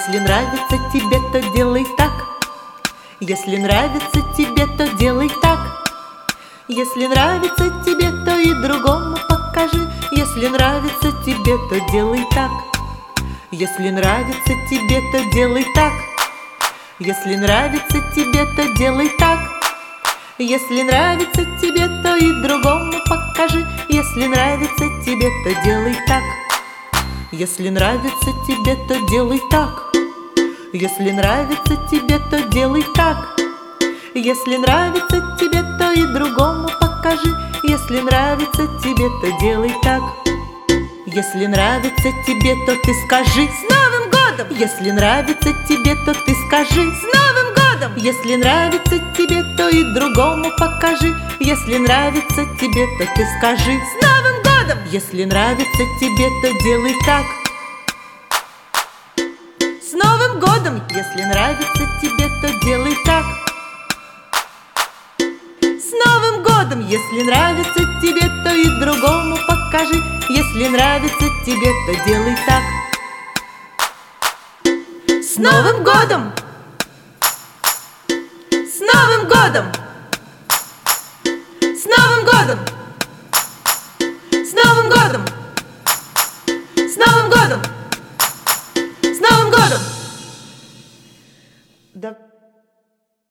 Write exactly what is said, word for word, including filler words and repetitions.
Если нравится тебе, то делай так. Если нравится тебе, то делай так. Если нравится тебе, то и другому покажи. Если нравится тебе, то делай так. Если нравится тебе, то делай так. Если нравится тебе, то делай так. Если нравится тебе, то и другому покажи. Если нравится тебе, то делай так. Если нравится тебе, то делай так. Если нравится тебе, то делай так. Если нравится тебе, то и другому покажи. Если нравится тебе, то делай так. Если нравится тебе, то ты скажи: с Новым годом! Если нравится тебе, то ты скажи: с Новым годом! Если нравится тебе, то и другому покажи. Если нравится тебе, то ты скажи: с Новым годом! Если нравится тебе, то делай так. С Новым годом! Если нравится тебе, то делай так. С Новым годом! Если нравится тебе, то и другому покажи. Если нравится тебе, то делай так. С Новым годом! С Новым годом! С Новым годом!